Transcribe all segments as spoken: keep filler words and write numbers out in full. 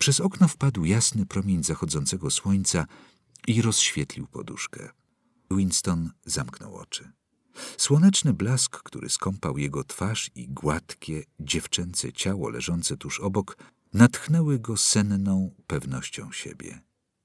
Przez okno wpadł jasny promień zachodzącego słońca i rozświetlił poduszkę. Winston zamknął oczy. Słoneczny blask, który skąpał jego twarz i gładkie, dziewczęce ciało leżące tuż obok, natchnęły go senną pewnością siebie.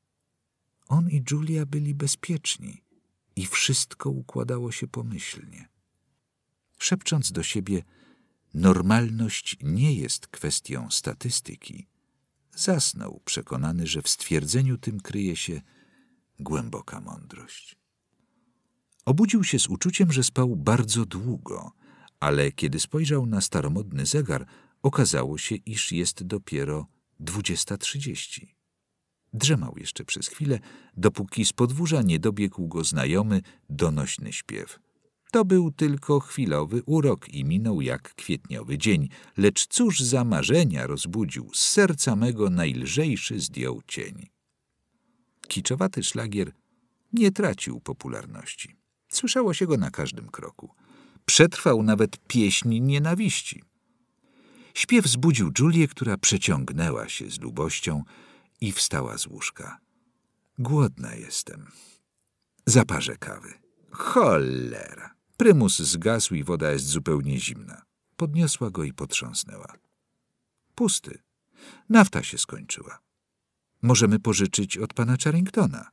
On i Julia byli bezpieczni i wszystko układało się pomyślnie. Szepcząc do siebie, normalność nie jest kwestią statystyki, zasnął przekonany, że w stwierdzeniu tym kryje się głęboka mądrość. Obudził się z uczuciem, że spał bardzo długo, ale kiedy spojrzał na staromodny zegar, okazało się, iż jest dopiero dwudziesta trzydzieści. Drzemał jeszcze przez chwilę, dopóki z podwórza nie dobiegł go znajomy, donośny śpiew. To był tylko chwilowy urok i minął jak kwietniowy dzień, lecz cóż za marzenia rozbudził, z serca mego najlżejszy zdjął cień. Kiczowaty szlagier nie tracił popularności. Słyszało się go na każdym kroku. Przetrwał nawet pieśń nienawiści. Śpiew zbudził Julię, która przeciągnęła się z lubością i wstała z łóżka. Głodna jestem. Zaparzę kawy. Cholera! Prymus zgasł i woda jest zupełnie zimna. Podniosła go i potrząsnęła. Pusty. Nafta się skończyła. Możemy pożyczyć od pana Charringtona.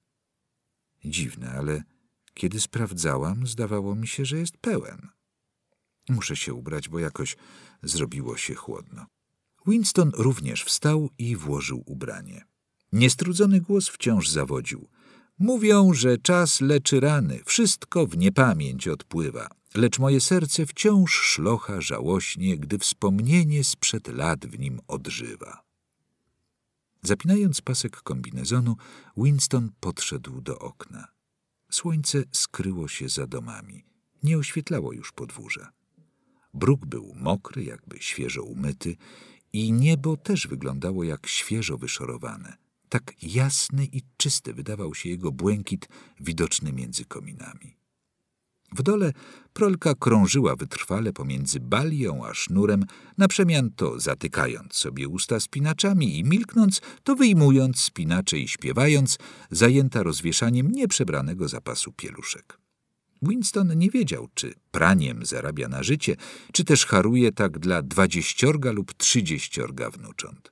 Dziwne, ale kiedy sprawdzałam, zdawało mi się, że jest pełen. Muszę się ubrać, bo jakoś zrobiło się chłodno. Winston również wstał i włożył ubranie. Niestrudzony głos wciąż zawodził. Mówią, że czas leczy rany, wszystko w niepamięć odpływa, lecz moje serce wciąż szlocha żałośnie, gdy wspomnienie sprzed lat w nim odżywa. Zapinając pasek kombinezonu, Winston podszedł do okna. Słońce skryło się za domami. Nie oświetlało już podwórza. Bruk był mokry, jakby świeżo umyty, i niebo też wyglądało jak świeżo wyszorowane. Tak jasny i czysty wydawał się jego błękit widoczny między kominami. W dole prolka krążyła wytrwale pomiędzy balią a sznurem, na przemian to zatykając sobie usta spinaczami i milknąc, to wyjmując spinacze i śpiewając, zajęta rozwieszaniem nieprzebranego zapasu pieluszek. Winston nie wiedział, czy praniem zarabia na życie, czy też haruje tak dla dwadzieściorga lub trzydzieściorga wnucząt.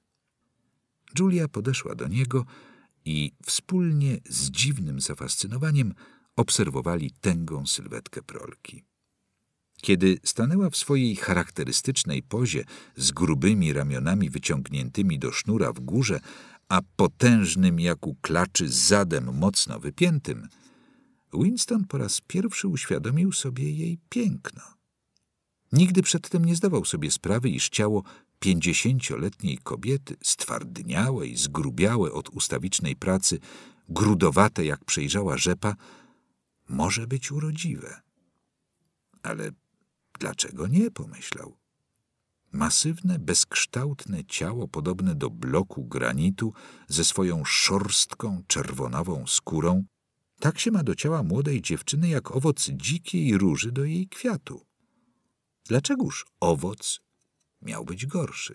Julia podeszła do niego i wspólnie z dziwnym zafascynowaniem obserwowali tęgą sylwetkę prolki. Kiedy stanęła w swojej charakterystycznej pozie z grubymi ramionami wyciągniętymi do sznura w górze, a potężnym jak u klaczy zadem mocno wypiętym, Winston po raz pierwszy uświadomił sobie jej piękno. Nigdy przedtem nie zdawał sobie sprawy, iż ciało pięćdziesięcioletniej kobiety, stwardniałe i zgrubiałe od ustawicznej pracy, grudowate jak przejrzała rzepa, może być urodziwe. Ale dlaczego nie, pomyślał. Masywne, bezkształtne ciało podobne do bloku granitu ze swoją szorstką, czerwonawą skórą, tak się ma do ciała młodej dziewczyny jak owoc dzikiej róży do jej kwiatu. Dlaczegoż owoc miał być gorszy?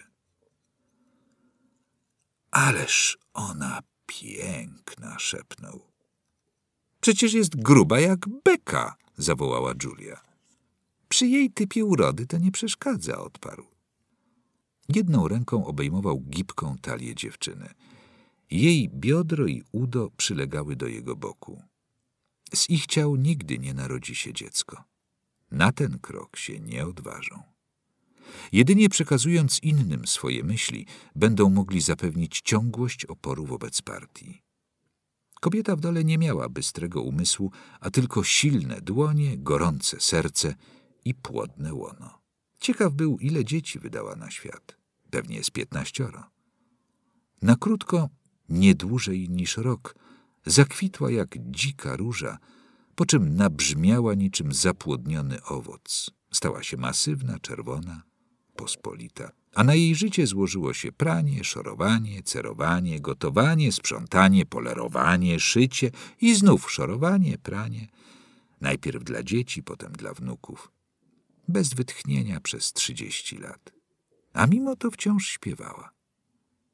Ależ ona piękna, szepnął. Przecież jest gruba jak beka, zawołała Julia. Przy jej typie urody to nie przeszkadza, odparł. Jedną ręką obejmował gibką talię dziewczyny. Jej biodro i udo przylegały do jego boku. Z ich ciał nigdy nie narodzi się dziecko. Na ten krok się nie odważą. Jedynie przekazując innym swoje myśli, będą mogli zapewnić ciągłość oporu wobec partii. Kobieta w dole nie miała bystrego umysłu, a tylko silne dłonie, gorące serce i płodne łono. Ciekaw był, ile dzieci wydała na świat. Pewnie z piętnaścioro. Na krótko, nie dłużej niż rok, zakwitła jak dzika róża, po czym nabrzmiała niczym zapłodniony owoc. Stała się masywna, czerwona, pospolita, a na jej życie złożyło się pranie, szorowanie, cerowanie, gotowanie, sprzątanie, polerowanie, szycie i znów szorowanie, pranie. Najpierw dla dzieci, potem dla wnuków. Bez wytchnienia przez trzydzieści lat. A mimo to wciąż śpiewała.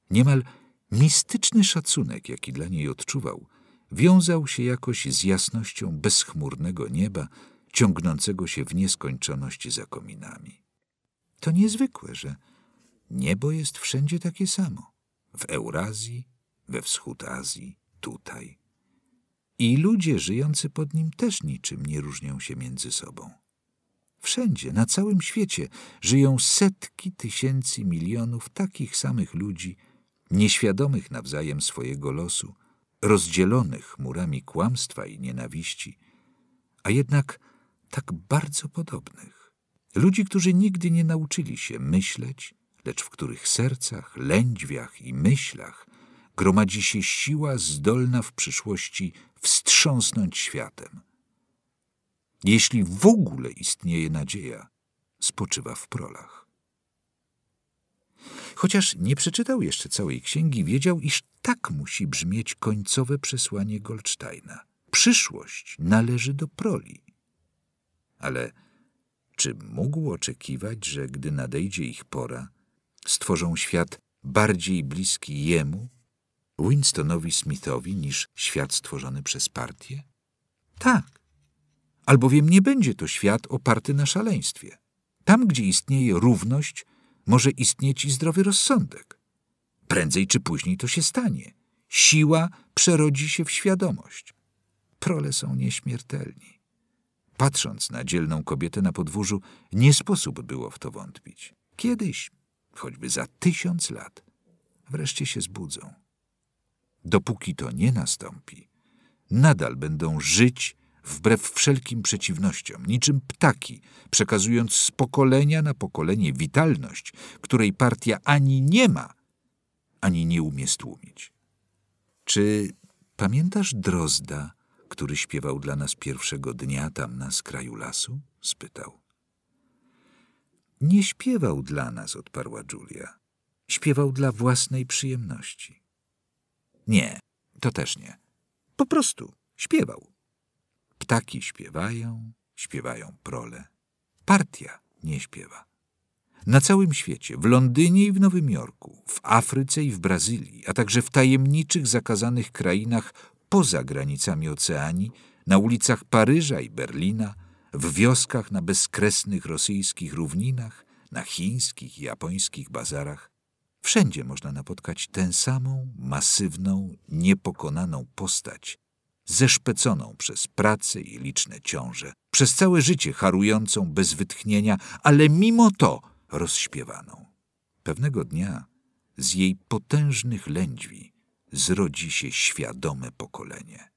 Niemal mistyczny szacunek, jaki dla niej odczuwał, wiązał się jakoś z jasnością bezchmurnego nieba, ciągnącego się w nieskończoność za kominami. To niezwykłe, że niebo jest wszędzie takie samo. W Eurazji, we wschód Azji, tutaj. I ludzie żyjący pod nim też niczym nie różnią się między sobą. Wszędzie, na całym świecie, żyją setki tysięcy milionów takich samych ludzi, nieświadomych nawzajem swojego losu, rozdzielonych murami kłamstwa i nienawiści, a jednak tak bardzo podobnych. Ludzi, którzy nigdy nie nauczyli się myśleć, lecz w których sercach, lędźwiach i myślach gromadzi się siła zdolna w przyszłości wstrząsnąć światem. Jeśli w ogóle istnieje nadzieja, spoczywa w prolach. Chociaż nie przeczytał jeszcze całej księgi, wiedział, iż tak musi brzmieć końcowe przesłanie Goldsteina. Przyszłość należy do proli. Ale czy mógł oczekiwać, że gdy nadejdzie ich pora, stworzą świat bardziej bliski jemu, Winstonowi Smithowi, niż świat stworzony przez partię? Tak, albowiem nie będzie to świat oparty na szaleństwie. Tam, gdzie istnieje równość, może istnieć i zdrowy rozsądek. Prędzej czy później to się stanie. Siła przerodzi się w świadomość. Prole są nieśmiertelni. Patrząc na dzielną kobietę na podwórzu, nie sposób było w to wątpić. Kiedyś, choćby za tysiąc lat, wreszcie się zbudzą. Dopóki to nie nastąpi, nadal będą żyć wbrew wszelkim przeciwnościom, niczym ptaki, przekazując z pokolenia na pokolenie witalność, której partia ani nie ma, ani nie umie stłumić. Czy pamiętasz Drozda, który śpiewał dla nas pierwszego dnia tam na skraju lasu? Spytał. Nie śpiewał dla nas, odparła Julia. Śpiewał dla własnej przyjemności. Nie, to też nie. Po prostu śpiewał. Ptaki śpiewają, śpiewają prole. Partia nie śpiewa. Na całym świecie, w Londynie i w Nowym Jorku, w Afryce i w Brazylii, a także w tajemniczych, zakazanych krainach poza granicami Oceanii, na ulicach Paryża i Berlina, w wioskach na bezkresnych rosyjskich równinach, na chińskich i japońskich bazarach, wszędzie można napotkać tę samą, masywną, niepokonaną postać, zeszpeconą przez pracę i liczne ciąże, przez całe życie harującą bez wytchnienia, ale mimo to rozśpiewaną. Pewnego dnia z jej potężnych lędźwi zrodzi się świadome pokolenie.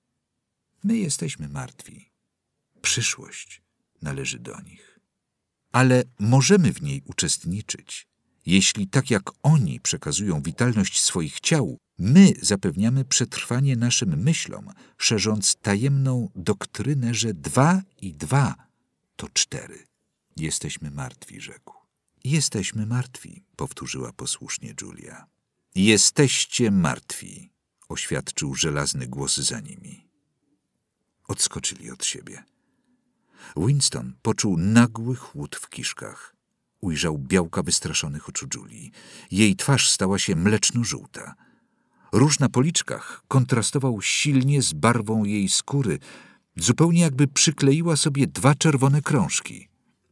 My jesteśmy martwi. Przyszłość należy do nich. Ale możemy w niej uczestniczyć, jeśli tak jak oni przekazują witalność swoich ciał, my zapewniamy przetrwanie naszym myślom, szerząc tajemną doktrynę, że dwa i dwa to cztery. Jesteśmy martwi, rzekł. Jesteśmy martwi, powtórzyła posłusznie Julia. Jesteście martwi, oświadczył żelazny głos za nimi. Odskoczyli od siebie. Winston poczuł nagły chłód w kiszkach. Ujrzał białka wystraszonych oczu Julii. Jej twarz stała się mleczno-żółta. Róż na policzkach kontrastował silnie z barwą jej skóry, zupełnie jakby przykleiła sobie dwa czerwone krążki.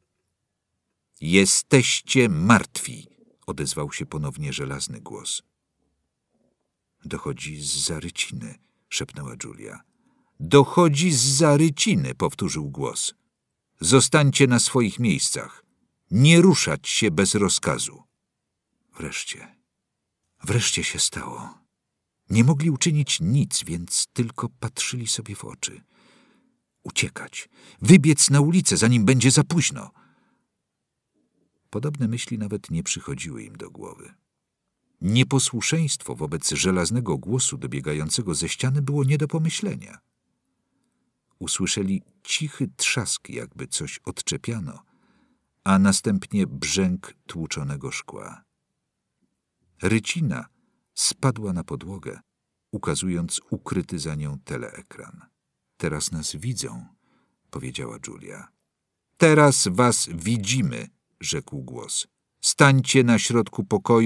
Jesteście martwi, odezwał się ponownie żelazny głos. Dochodzi zza Ryciny, szepnęła Julia. Dochodzi zza Ryciny, powtórzył głos. Zostańcie na swoich miejscach. Nie ruszać się bez rozkazu. Wreszcie, wreszcie się stało. Nie mogli uczynić nic, więc tylko patrzyli sobie w oczy. Uciekać, wybiec na ulicę, zanim będzie za późno. Podobne myśli nawet nie przychodziły im do głowy. Nieposłuszeństwo wobec żelaznego głosu dobiegającego ze ściany było nie do pomyślenia. Usłyszeli cichy trzask, jakby coś odczepiano, a następnie brzęk tłuczonego szkła. Rycina spadła na podłogę, ukazując ukryty za nią teleekran. Teraz nas widzą, powiedziała Julia. Teraz was widzimy, rzekł głos. Stańcie na środku pokoju,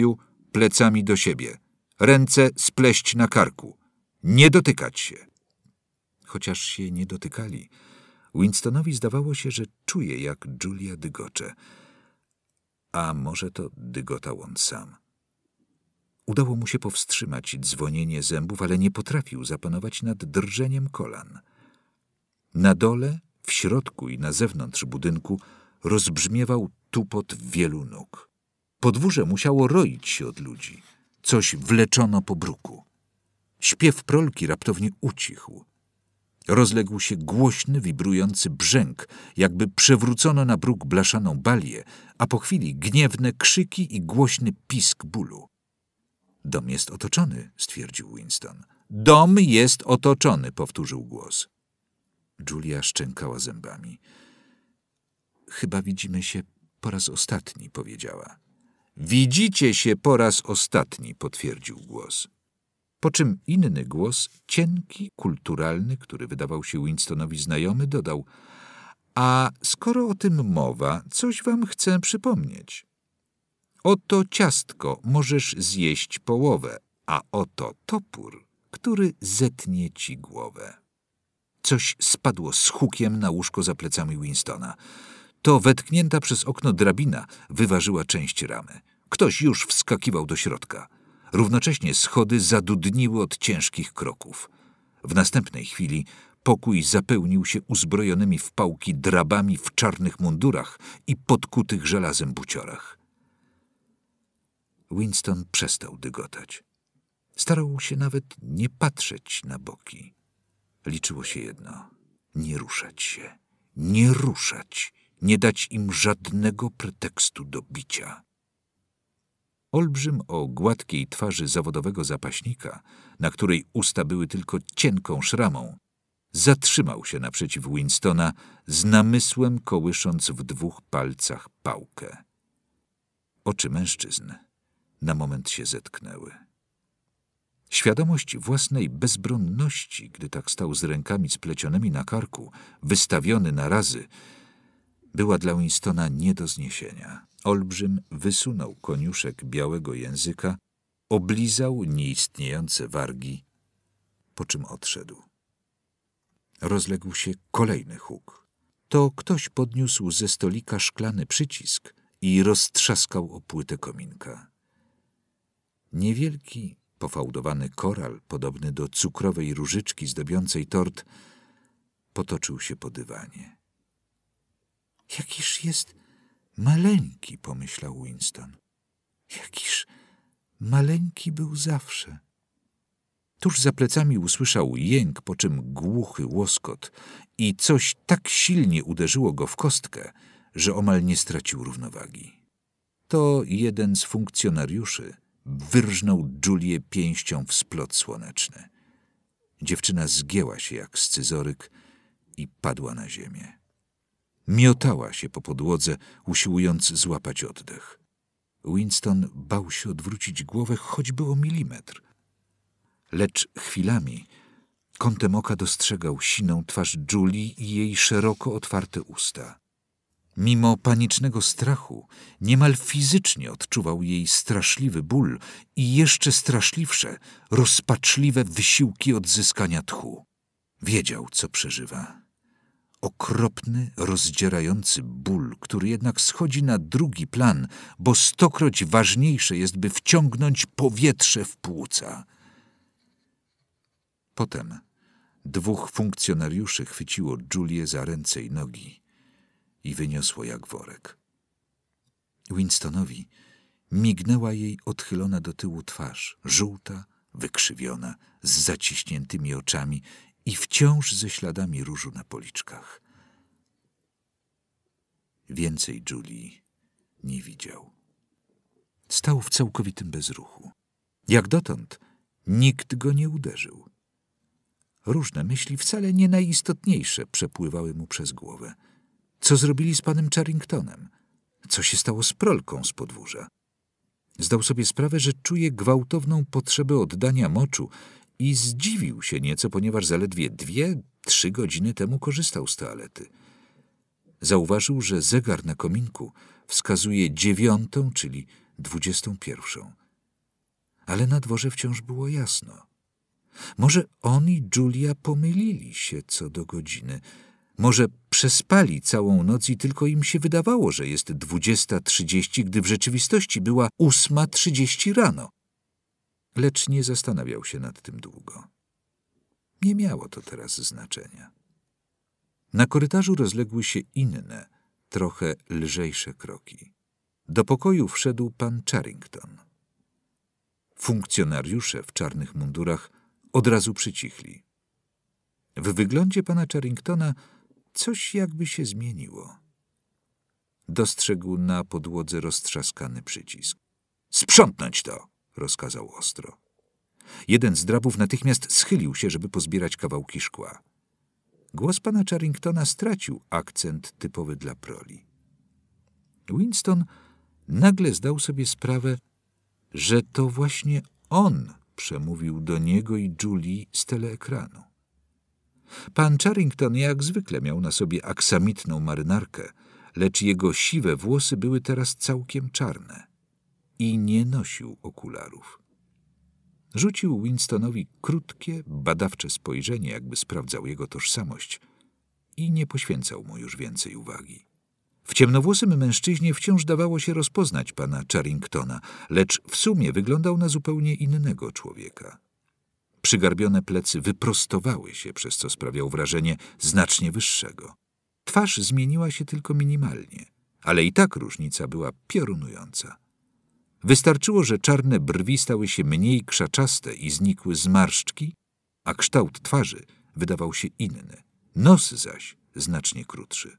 plecami do siebie. Ręce spleść na karku. Nie dotykać się. Chociaż się nie dotykali, Winstonowi zdawało się, że czuje, jak Julia dygocze. A może to dygotał on sam. Udało mu się powstrzymać dzwonienie zębów, ale nie potrafił zapanować nad drżeniem kolan. Na dole, w środku i na zewnątrz budynku rozbrzmiewał tupot wielu nóg. Podwórze musiało roić się od ludzi. Coś wleczono po bruku. Śpiew prolki raptownie ucichł. Rozległ się głośny, wibrujący brzęk, jakby przewrócono na bruk blaszaną balię, a po chwili gniewne krzyki i głośny pisk bólu. Dom jest otoczony, stwierdził Winston. Dom jest otoczony, powtórzył głos. Julia szczękała zębami. Chyba widzimy się po raz ostatni, powiedziała. Widzicie się po raz ostatni, potwierdził głos. Po czym inny głos, cienki, kulturalny, który wydawał się Winstonowi znajomy, dodał: a skoro o tym mowa, coś wam chcę przypomnieć. Oto ciastko, możesz zjeść połowę, a oto topór, który zetnie ci głowę. Coś spadło z hukiem na łóżko za plecami Winstona. To wetknięta przez okno drabina wyważyła część ramy. Ktoś już wskakiwał do środka. Równocześnie schody zadudniły od ciężkich kroków. W następnej chwili pokój zapełnił się uzbrojonymi w pałki drabami w czarnych mundurach i podkutych żelazem buciorach. Winston przestał dygotać. Starał się nawet nie patrzeć na boki. Liczyło się jedno: nie ruszać się, nie ruszać, nie dać im żadnego pretekstu do bicia. Olbrzym o gładkiej twarzy zawodowego zapaśnika, na której usta były tylko cienką szramą, zatrzymał się naprzeciw Winstona, z namysłem kołysząc w dwóch palcach pałkę. Oczy mężczyzn na moment się zetknęły. Świadomość własnej bezbronności, gdy tak stał z rękami splecionymi na karku, wystawiony na razy, była dla Winstona nie do zniesienia. Olbrzym wysunął koniuszek białego języka, oblizał nieistniejące wargi, po czym odszedł. Rozległ się kolejny huk. To ktoś podniósł ze stolika szklany przycisk i roztrzaskał o płytę kominka. Niewielki, pofałdowany koral, podobny do cukrowej różyczki zdobiącej tort, potoczył się po dywanie. Jakiż jest maleńki, pomyślał Winston. Jakiż maleńki był zawsze. Tuż za plecami usłyszał jęk, po czym głuchy łoskot i coś tak silnie uderzyło go w kostkę, że omal nie stracił równowagi. To jeden z funkcjonariuszy wyrżnął Julię pięścią w splot słoneczny. Dziewczyna zgięła się jak scyzoryk i padła na ziemię. Miotała się po podłodze, usiłując złapać oddech. Winston bał się odwrócić głowę choćby o milimetr. Lecz chwilami kątem oka dostrzegał siną twarz Julii i jej szeroko otwarte usta. Mimo panicznego strachu, niemal fizycznie odczuwał jej straszliwy ból i jeszcze straszliwsze, rozpaczliwe wysiłki odzyskania tchu. Wiedział, co przeżywa. Okropny, rozdzierający ból, który jednak schodzi na drugi plan, bo stokroć ważniejsze jest, by wciągnąć powietrze w płuca. Potem dwóch funkcjonariuszy chwyciło Julię za ręce i nogi i wyniosło jak worek. Winstonowi mignęła jej odchylona do tyłu twarz, żółta, wykrzywiona, z zaciśniętymi oczami i wciąż ze śladami różu na policzkach. Więcej Julii nie widział. Stał w całkowitym bezruchu. Jak dotąd nikt go nie uderzył. Różne myśli, wcale nie najistotniejsze, przepływały mu przez głowę. Co zrobili z panem Charringtonem? Co się stało z prolką z podwórza? Zdał sobie sprawę, że czuje gwałtowną potrzebę oddania moczu i zdziwił się nieco, ponieważ zaledwie dwie, trzy godziny temu korzystał z toalety. Zauważył, że zegar na kominku wskazuje dziewiątą, czyli dwudziestą pierwszą. ale na dworze wciąż było jasno. Może on i Julia pomylili się co do godziny. Może przespali całą noc i tylko im się wydawało, że jest dwudziesta trzydzieści, gdy w rzeczywistości była ósma trzydzieści rano. Lecz nie zastanawiał się nad tym długo. Nie miało to teraz znaczenia. Na korytarzu rozległy się inne, trochę lżejsze kroki. Do pokoju wszedł pan Charrington. Funkcjonariusze w czarnych mundurach od razu przycichli. W wyglądzie pana Charringtona coś jakby się zmieniło. Dostrzegł na podłodze roztrzaskany przycisk. „Sprzątnąć to!” rozkazał ostro. Jeden z drabów natychmiast schylił się, żeby pozbierać kawałki szkła. Głos pana Charringtona stracił akcent typowy dla proli. Winston nagle zdał sobie sprawę, że to właśnie on przemówił do niego i Julii z teleekranu. Pan Charrington jak zwykle miał na sobie aksamitną marynarkę, lecz jego siwe włosy były teraz całkiem czarne i nie nosił okularów. Rzucił Winstonowi krótkie, badawcze spojrzenie, jakby sprawdzał jego tożsamość i nie poświęcał mu już więcej uwagi. W ciemnowłosym mężczyźnie wciąż dawało się rozpoznać pana Charringtona, lecz w sumie wyglądał na zupełnie innego człowieka. Przygarbione plecy wyprostowały się, przez co sprawiał wrażenie znacznie wyższego. Twarz zmieniła się tylko minimalnie, ale i tak różnica była piorunująca. Wystarczyło, że czarne brwi stały się mniej krzaczaste i znikły zmarszczki, a kształt twarzy wydawał się inny, nos zaś znacznie krótszy.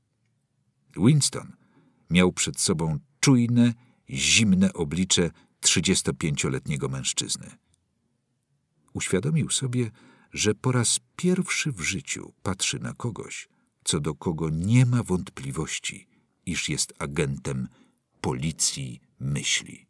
Winston miał przed sobą czujne, zimne oblicze trzydziestopięcioletniego mężczyzny. Uświadomił sobie, że po raz pierwszy w życiu patrzy na kogoś, co do kogo nie ma wątpliwości, iż jest agentem policji myśli.